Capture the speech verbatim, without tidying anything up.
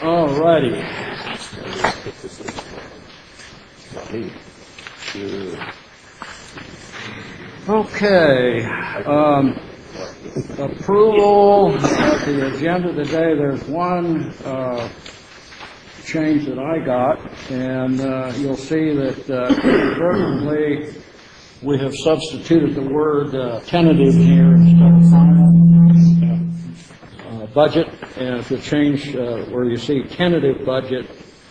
All righty. Okay. Um, approval of the agenda today. There's one uh, change that I got, and uh, you'll see that uh, inadvertently we have substituted the word uh, tentative here instead of final uh, budget. And if you change uh, where you see tentative budget,